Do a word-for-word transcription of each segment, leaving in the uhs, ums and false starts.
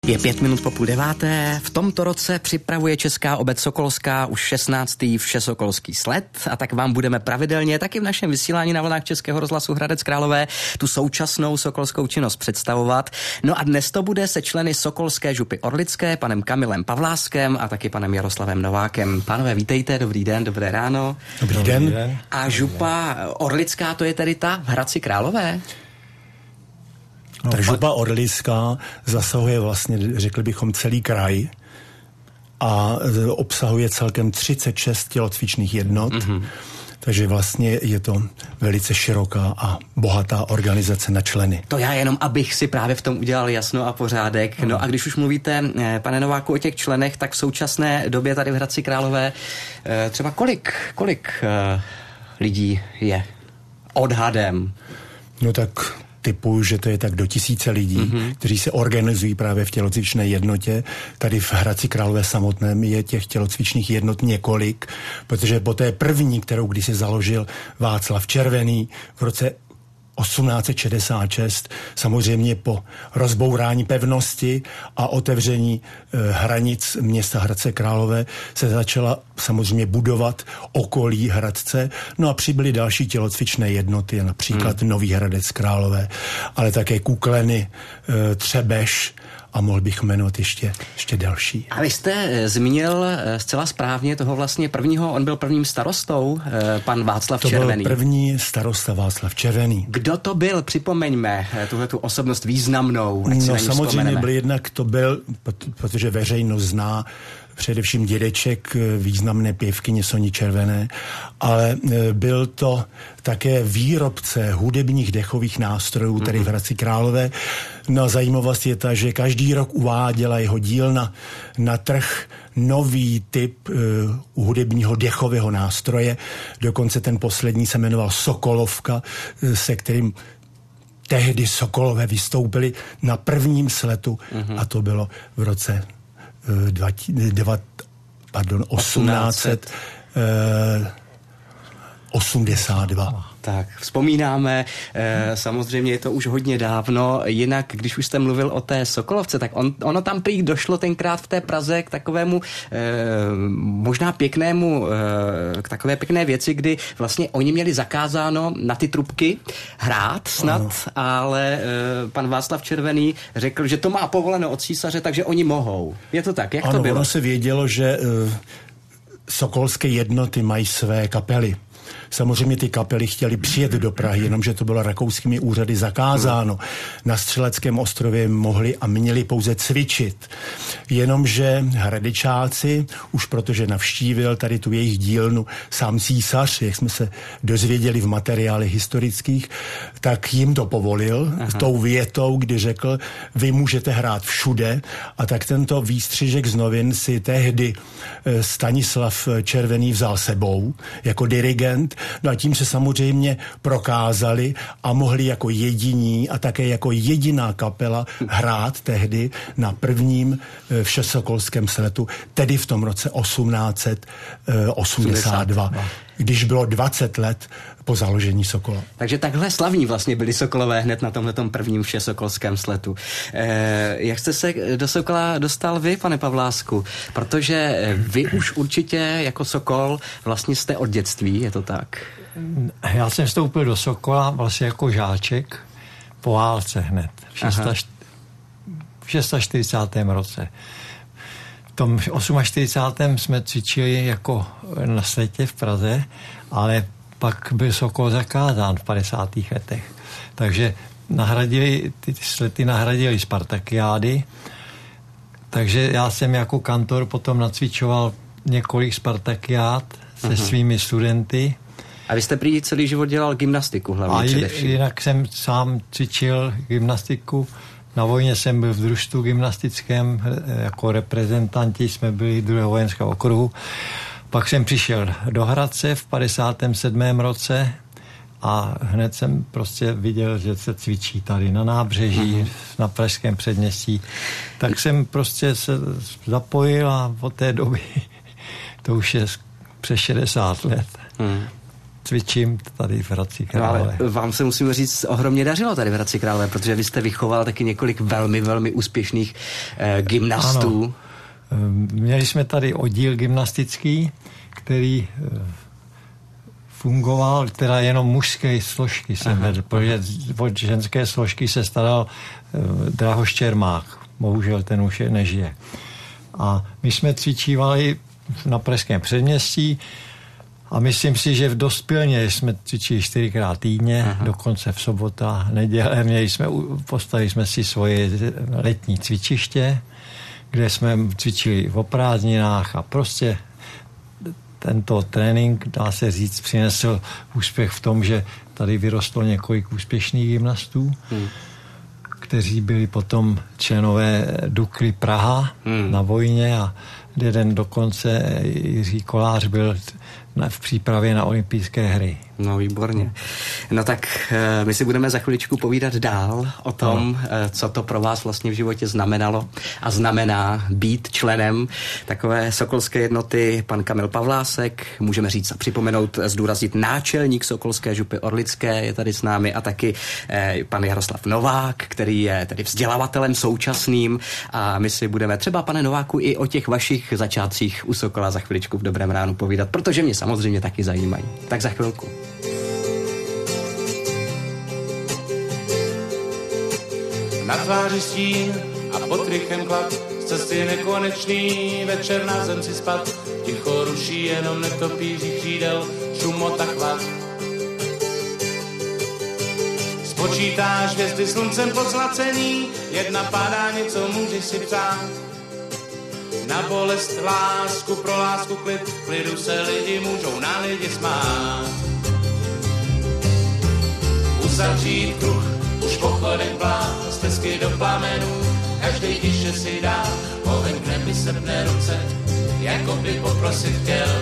Je pět minut po půl deváté. V tomto roce připravuje Česká obec sokolská už šestnáctý všesokolský sled a tak vám budeme pravidelně taky v našem vysílání na vlnách Českého rozhlasu Hradec Králové tu současnou sokolskou činnost představovat. No a dnes to bude se členy Sokolské župy Orlické, panem Kamilem Pavláskem a taky panem Jaroslavem Novákem. Pánové, vítejte, dobrý den, dobré ráno. Dobrý, dobrý den. den. A župa Orlická, to je tedy ta v Hradci Králové? No, ta župa Orlická zasahuje vlastně, řekli bychom, celý kraj a obsahuje celkem třicet šest tělocvičných jednot, mm-hmm. takže vlastně je to velice široká a bohatá organizace na členy. To já jenom, abych si právě v tom udělal jasno a pořádek. Mm. No a když už mluvíte, pane Nováku, o těch členech, tak v současné době tady v Hradci Králové třeba kolik, kolik lidí je odhadem? No tak typuju, že to je tak do tisíce lidí, mm-hmm. kteří se organizují právě v tělocvičné jednotě. Tady v Hradci Králové samotném je těch tělocvičných jednot několik, protože po té první, kterou když se založil Václav Červený v roce osmnáct set šedesát šest, samozřejmě po rozbourání pevnosti a otevření e, hranic města Hradce Králové se začala samozřejmě budovat okolí Hradce, no a přibyly další tělocvičné jednoty, například hmm. Nový Hradec Králové, ale také Kukleny, e, Třebeš, a mohl bych jmenovat ještě, ještě další. A vy jste zmínil zcela správně toho vlastně prvního, on byl prvním starostou, pan Václav to Červený. To byl první starosta Václav Červený. Kdo to byl? Připomeňme tuhletu osobnost významnou. No samozřejmě byl jednak to byl, protože veřejnost zná především dědeček významné pěvkyně Soni Červené, ale byl to také výrobce hudebních dechových nástrojů tady v Hradci Králové. No zajímavost je ta, že každý rok uváděla jeho dílna na trh nový typ uh, hudebního dechového nástroje. Dokonce ten poslední se jmenoval Sokolovka, se kterým tehdy Sokolové vystoupili na prvním sletu mm-hmm. a to bylo v roce Dva, dva, pardon, osmnáct osmdesát dva. Tak, vzpomínáme, e, samozřejmě je to už hodně dávno, jinak, když už jste mluvil o té Sokolovce, tak on, ono tam prý došlo tenkrát v té Praze k takovému e, možná pěknému, e, k takové pěkné věci, kdy vlastně oni měli zakázáno na ty trubky hrát snad, ano. ale e, pan Václav Červený řekl, že to má povoleno od císaře, takže oni mohou. Je to tak? Jak ano, to bylo? Ono se vědělo, že e, sokolské jednoty mají své kapely. Samozřejmě ty kapely chtěli přijet do Prahy, jenomže to bylo rakouskými úřady zakázáno. Na Střeleckém ostrově mohli a měli pouze cvičit. Jenomže hradečáci, už protože navštívil tady tu jejich dílnu sám císař, jak jsme se dozvěděli v materiálech historických, tak jim to povolil. Aha. Tou větou, kdy řekl, vy můžete hrát všude, a tak tento výstřižek z novin si tehdy Stanislav Červený vzal sebou jako dirigent. No a tím se samozřejmě prokázali a mohli jako jediní a také jako jediná kapela hrát tehdy na prvním všesokolském sletu, tedy v tom roce osmnáct set osmdesát dva, když bylo dvacet let po založení Sokola. Takže takhle slavní vlastně byli Sokolové hned na tomhletom prvním všesokolském sletu. Eh, jak jste se do Sokola dostal vy, pane Pavlásku? Protože vy už určitě jako Sokol vlastně jste od dětství, je to tak? Já jsem vstoupil do Sokola vlastně jako žáček po válce hned. V šestačtyřicátém roce. V tom čtyřicátém osmém jsme cvičili jako na sletě v Praze, ale pak byl Sokol zakázán v padesátých letech. Takže nahradili, ty slety nahradili Spartakiády, takže já jsem jako kantor potom nacvičoval několik Spartakiád se uh-huh. svými studenty. A vy jste prý celý život dělal gymnastiku hlavně a především. jinak jsem sám cvičil gymnastiku. Na vojně jsem byl v družstvu gymnastickém, jako reprezentanti jsme byli druhého vojenského okruhu. Pak jsem přišel do Hradce v padesátém sedmém roce a hned jsem prostě viděl, že se cvičí tady na nábřeží, uh-huh. na Pražském předměstí. Tak jsem prostě se zapojil a od té doby, to už je přes šedesát let. Hmm. cvičím tady v Hradci Králové. No, vám se musím říct, ohromně dařilo tady v Hradci Králové, protože vy jste vychoval taky několik velmi, velmi úspěšných eh, gymnastů. Ano. Měli jsme tady oddíl gymnastický, který fungoval, teda jenom mužské složky jsem vedl, protože od ženské složky se staral Drahoš Čermák. Bohužel ten už je nežije. A my jsme cvičívali na Pražském předměstí a myslím si, že v dospělně jsme cvičili čtyřikrát týdně, aha, dokonce v sobota, neděle. Měli jsme, postavili jsme si svoje letní cvičiště, kde jsme cvičili o prázdninách a prostě tento trénink, dá se říct, přinesl úspěch v tom, že tady vyrostlo několik úspěšných gymnastů, hmm. kteří byli potom členové Dukly Praha hmm. na vojně a jeden dokonce Jiří Kolář byl v přípravě na olympijské hry. No, výborně. No tak my si budeme za chviličku povídat dál o tom, no. co to pro vás vlastně v životě znamenalo a znamená být členem takové sokolské jednoty. Pan Kamil Pavlásek, můžeme říct a připomenout, zdůraznit náčelník sokolské župy orlické je tady s námi a taky eh, pan Jaroslav Novák, který je tedy vzdělavatelem současným a my si budeme třeba, pane Nováku, i o těch vašich začátcích u Sokola za chviličku v Dobrém ránu povídat, protože mě samozřejmě taky zajímají. Tak za chvilku. Na tváři stín a pod rychem klad, z cesty nekonečný, večer na zem si spad, ticho ruší jenom netopíří křídel, šumot a chvat. Spočítáš hvězdy sluncem pozlacený, jedna padá, něco můžeš si přát. Na bolest lásku, pro lásku klid, klidu se lidi můžou na lidi smát. Uzavřít kruh, už pochodem plán, stezky do plamenů, každej tiše si dá, oheň k nebi sepne ruce, jako by poprosit chtěl.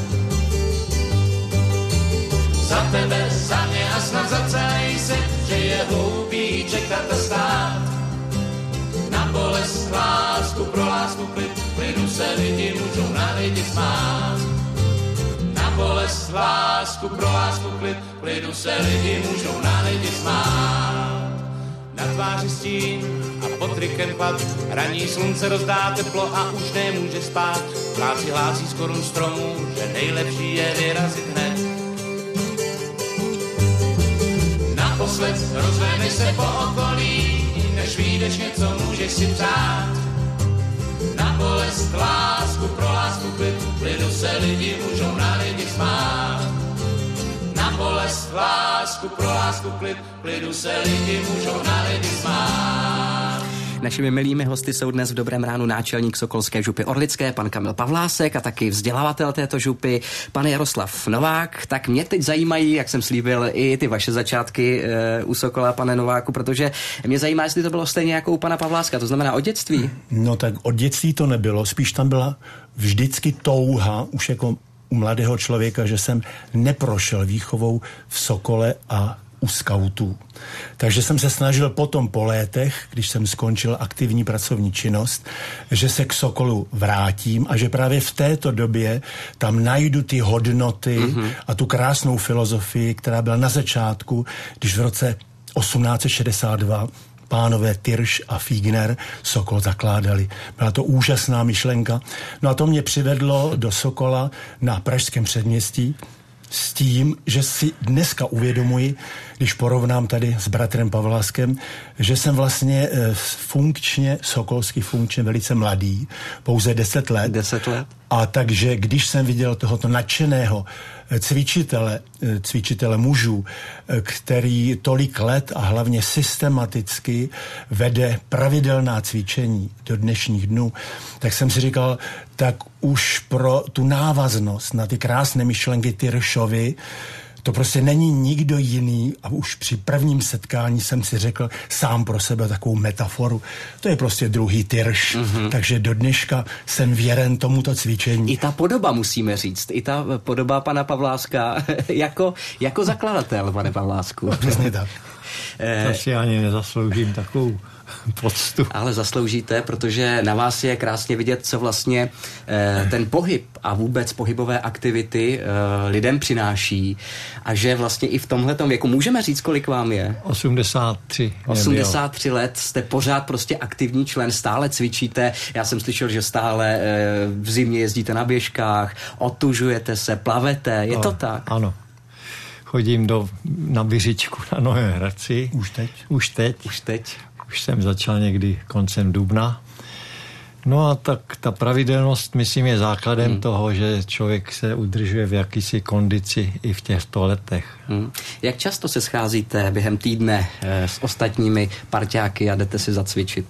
Za tebe, za mě a snad za celý svět, že je hloupý čekat a stát. Na bolest lásku, pro lásku klid, klidu se lidi můžou na lidi smát. Na bolest lásku, pro lásku klid, klidu se lidi můžou na lidi smát. Na tváři stín a pod rykem klad, raní slunce rozdá teplo a už nemůže spát. Pláci hlásí z korun stromů, že nejlepší je vyrazit hned. Naposled rozhlédneš se po okolí, než vyjdeš něco můžeš si přát. Na bolest lásku, pro lásku klid, klidu se lidi můžou na lidi smát. Na bolest lásku, pro lásku klid, klidu se lidi můžou na lidi smát. Našimi milými hosty jsou dnes v Dobrém ránu náčelník sokolské župy orlické, pan Kamil Pavlásek a taky vzdělávatel této župy, pan Jaroslav Novák. Tak mě teď zajímají, jak jsem slíbil, i ty vaše začátky e, u Sokola, pane Nováku, protože mě zajímá, jestli to bylo stejně jako u pana Pavláska, to znamená od dětství. No tak od dětství to nebylo, spíš tam byla vždycky touha, už jako u mladého člověka, že jsem neprošel výchovou v Sokole a u skautů. Takže jsem se snažil potom po létech, když jsem skončil aktivní pracovní činnost, že se k Sokolu vrátím a že právě v této době tam najdu ty hodnoty mm-hmm. a tu krásnou filozofii, která byla na začátku, když v roce osmnáct set šedesát dva pánové Tyrš a Fígner Sokol zakládali. Byla to úžasná myšlenka. No a to mě přivedlo do Sokola na Pražském předměstí s tím, že si dneska uvědomuji, když porovnám tady s bratrem Pavláskem, že jsem vlastně funkčně, sokolsky funkčně velice mladý, pouze deset let. Deset let. A takže, když jsem viděl tohoto nadšeného cvičitele, cvičitele mužů, který tolik let a hlavně systematicky vede pravidelná cvičení do dnešních dnů, tak jsem si říkal, tak už pro tu návaznost na ty krásné myšlenky Tyršovi, to prostě není nikdo jiný a už při prvním setkání jsem si řekl sám pro sebe takovou metaforu. To je prostě druhý Tyrš, mm-hmm. takže do dneška jsem věren tomuto cvičení. I ta podoba musíme říct, i ta podoba pana Pavláska jako, jako zakladatel, pane Pavlásku. Přesně tak. To si ani nezasloužím takovou poctu. Ale zasloužíte, protože na vás je krásně vidět, co vlastně eh, ten pohyb a vůbec pohybové aktivity eh, lidem přináší a že vlastně i v tomhletom věku, můžeme říct, kolik vám je? osmdesát tři. osmdesát tři let, jste pořád prostě aktivní člen, stále cvičíte. Já jsem slyšel, že stále eh, v zimě jezdíte na běžkách, otužujete se, plavete, je to tak? Ano. Chodím do, na Běžičku na Novohradci. Už teď? Už teď. Už teď. Už jsem začal někdy koncem dubna. No a tak ta pravidelnost, myslím, je základem hmm. toho, že člověk se udržuje v jakýsi kondici i v těchto letech. Hmm. Jak často se scházíte během týdne eh, s ostatními parťáky a jdete si zacvičit?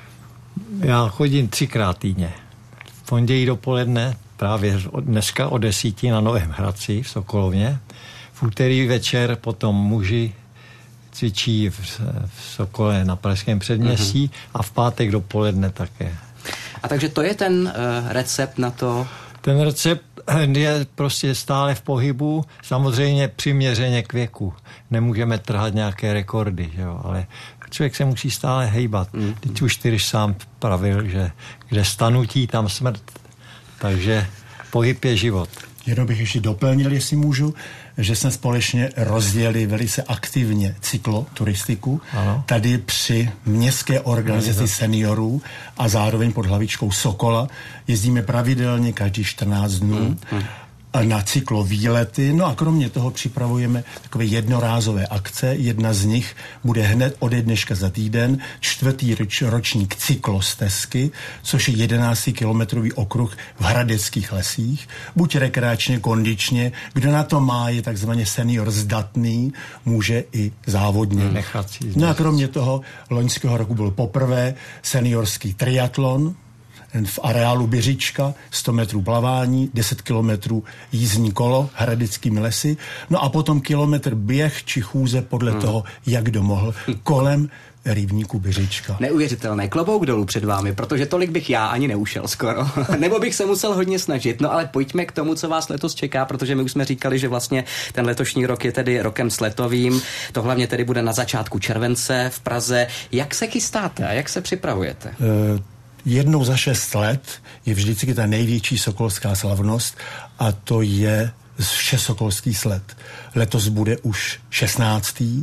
Já chodím třikrát týdně. V pondělí dopoledne, právě dneska o desíti na Novém Hradci v Sokolovně. V úterý večer potom muži cvičí v, v Sokole na Pražském předměstí uh-huh. a v pátek dopoledne také. A takže to je ten uh, recept na to? Ten recept je prostě stále v pohybu, samozřejmě přiměřeně k věku. Nemůžeme trhat nějaké rekordy, jo, ale člověk se musí stále hejbat. Uh-huh. Teď už Tyryš sám pravil, že kde stanutí, tam smrt. Takže pohyb je život. Jenom bych ještě doplnil, jestli můžu, že jsme společně rozjeli velice aktivně cykloturistiku. Ano. Tady při městské organizaci ano. seniorů a zároveň pod hlavičkou Sokola jezdíme pravidelně každý čtrnáct dnů hmm. Hmm. na cyklovýlety. No a kromě toho připravujeme takové jednorázové akce. Jedna z nich bude hned ode dneška za týden čtvrtý roč, ročník cyklostezky, což je jedenáctikilometrový okruh v hradeckých lesích. Buď rekreačně, kondičně. Kdo na to má, je takzvaně senior zdatný, může i závodně. Nechat si no a kromě toho loňského roku byl poprvé seniorský triatlon v areálu Běžička, sto metrů plavání, deset kilometrů jízdní kolo hradeckými lesy, no a potom kilometr běh či chůze podle hmm. toho, jak kdo mohl, kolem rybníku Běžička. Neuvěřitelné, klobouk dolů před vámi, protože tolik bych já ani neušel skoro. Nebo bych se musel hodně snažit. No ale pojďme k tomu, co vás letos čeká, protože my už jsme říkali, že vlastně ten letošní rok je tedy rokem sletovým. To hlavně tedy bude na začátku července v Praze. Jak se chystáte a jak se připravujete? Uh, Jednou za šest let je vždycky ta největší sokolská slavnost a to je všesokolský sled. Letos bude už šestnáctý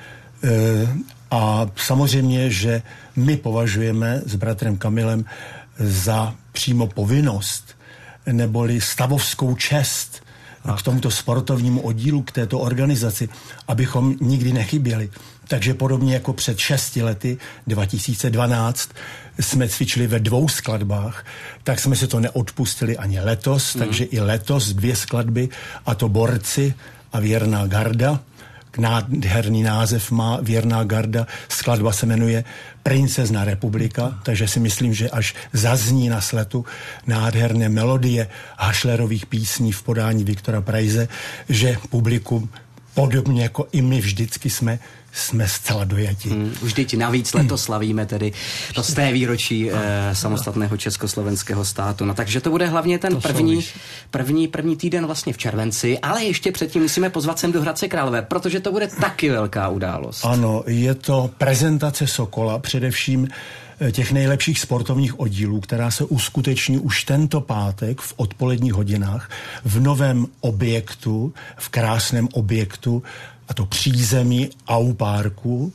a samozřejmě, že my považujeme s bratrem Kamilem za přímo povinnost neboli stavovskou čest k tomuto sportovnímu oddílu, k této organizaci, abychom nikdy nechyběli. Takže podobně jako před šesti lety, dva tisíce dvanáct, jsme cvičili ve dvou skladbách, tak jsme si to neodpustili ani letos, mm. takže i letos dvě skladby, a to Borci a Věrná garda. Nádherný název má Věrná garda, skladba se jmenuje Princezna republika, takže si myslím, že až zazní na sletu nádherné melodie Hašlerových písní v podání Viktora Prajze, že publikum podobně jako i my vždycky jsme, jsme zcela dojati. Hmm, už teď navíc letos slavíme tedy to z té výročí eh, samostatného československého státu. No takže to bude hlavně ten první, první, první týden vlastně v červenci, ale ještě předtím musíme pozvat sem do Hradce Králové, protože to bude taky velká událost. Ano, je to prezentace Sokola, především těch nejlepších sportovních oddílů, která se uskuteční už tento pátek v odpoledních hodinách v novém objektu, v krásném objektu, a to přízemí Au Parku,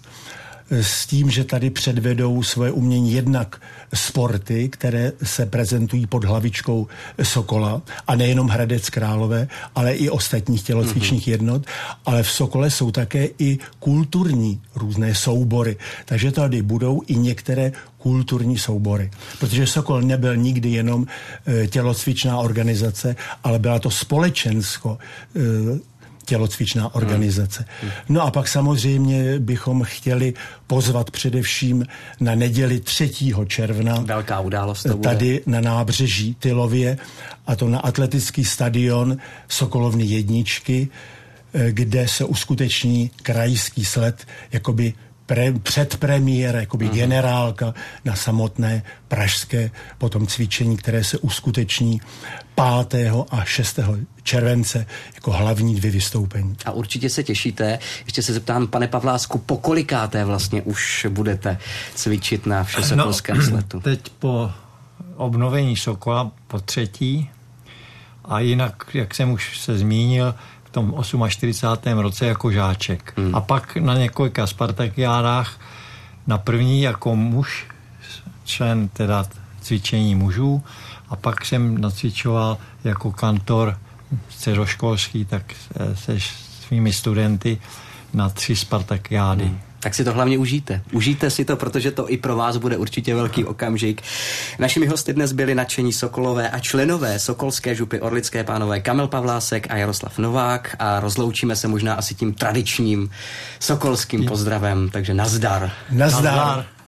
s tím, že tady předvedou svoje umění jednak sporty, které se prezentují pod hlavičkou Sokola, a nejenom Hradec Králové, ale i ostatních tělocvičních mm-hmm. jednot, ale v Sokole jsou také i kulturní různé soubory, takže tady budou i některé kulturní soubory, protože Sokol nebyl nikdy jenom e, tělocvičná organizace, ale byla to společensko e, tělocvičná organizace. Hmm. No a pak samozřejmě bychom chtěli pozvat především na neděli třetího června. Velká událost to bude. Tady na nábřeží Tylově, a to na atletický stadion Sokolovny jedničky, kde se uskuteční krajský sled jakoby pre, předpremiéra, jakoby uh-huh. generálka na samotné pražské potom cvičení, které se uskuteční pátého a šestého července jako hlavní dvě vystoupení. A určitě se těšíte. Ještě se zeptám, pane Pavlásku, po kolikáté vlastně už budete cvičit na Všesokolském no, sletu? Teď po obnovení Sokola po třetí a jinak, jak jsem už se zmínil, v tom čtyřicátém osmém roce jako žáček. Hmm. A pak na několika spartakiádách, na první jako muž, člen teda cvičení mužů, a pak jsem nacvičoval jako kantor středoškolský, tak se svými studenty na tři spartakiády. Hmm. Tak si to hlavně užijte. Užijte si to, protože to i pro vás bude určitě velký okamžik. Našimi hosty dnes byli nadšení sokolové a členové Sokolské župy Orlické Pánové Kamil Pavlásek a Jaroslav Novák a rozloučíme se možná asi tím tradičním sokolským pozdravem, takže nazdar. Nazdar. nazdar.